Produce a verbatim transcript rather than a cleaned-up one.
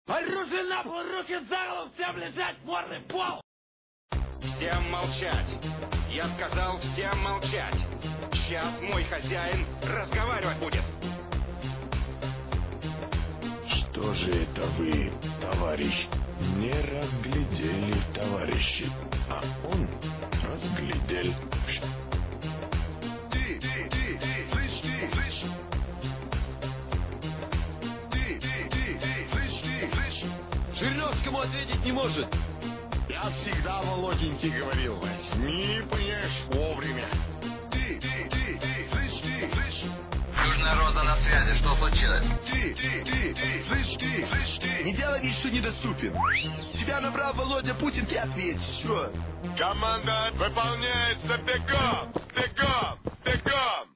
Оружие на пол, руки за голову, всем лежать, морды в пол! Всем молчать! Я сказал всем молчать! Сейчас мой хозяин разговаривать будет! Что же это вы, товарищ, не разглядели, товарищи, а он разглядел. Ты, ты, ты, ты, слышь, ты, слышь. Ты, ты, ты, ты, слышь, ты, слышь. Жириновскому ответить не может. Я всегда, Володеньке, говорил, возьми, понимаешь, вовремя. Ты, ты, ты, ты, слышь, ты, слышь. Южная Роза на связи, что случилось? Ты, ты, ты, ты, слышь, ты, слышь, ты. Не делай вид, что недоступен. Тебя набрал Володя Путин, ты ответь, что? Команда выполняется, бегом, бегом, бегом.